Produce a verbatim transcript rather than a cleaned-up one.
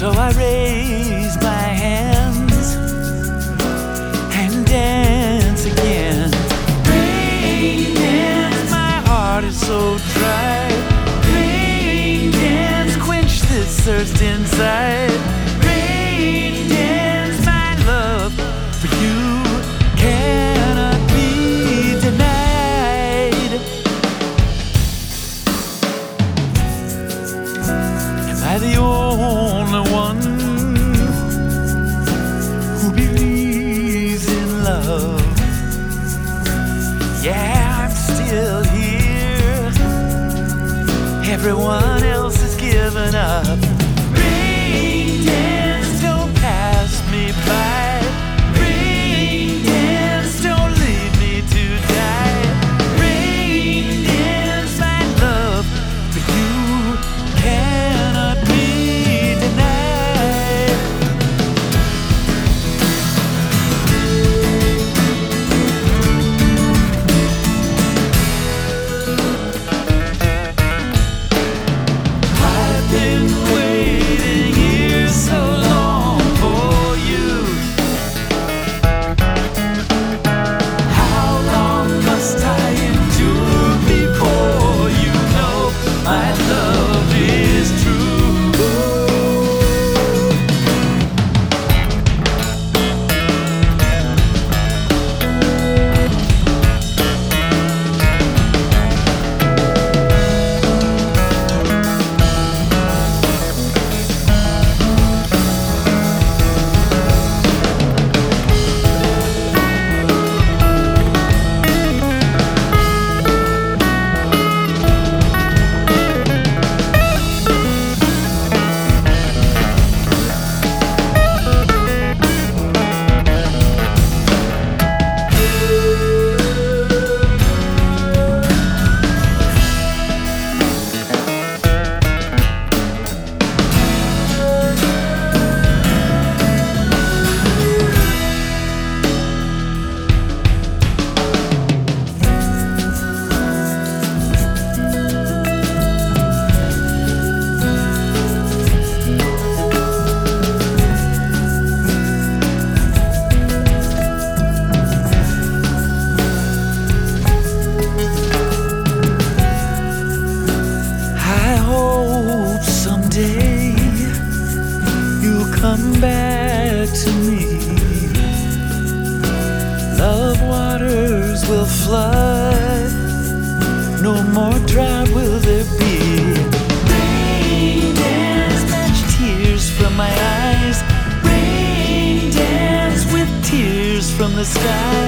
So I raise my hands and dance again. Rain dance, my heart is so dry. Rain dance, quench this thirst inside. Rain dance, my love for you cannot be denied. Am I the only one who believes in love? Yeah, I'm still here. Everyone else has given up. Rain dance, don't pass me by. Rain dance, don't leave me to die. Rain dance, my love for you cannot be denied. I've been waiting here so long for you. How long must I endure before you know my love is true? I hope someday you'll come back to me. Love waters will flood, no more drought will there be. Rain dance, match tears from my eyes. Rain dance with tears from the sky.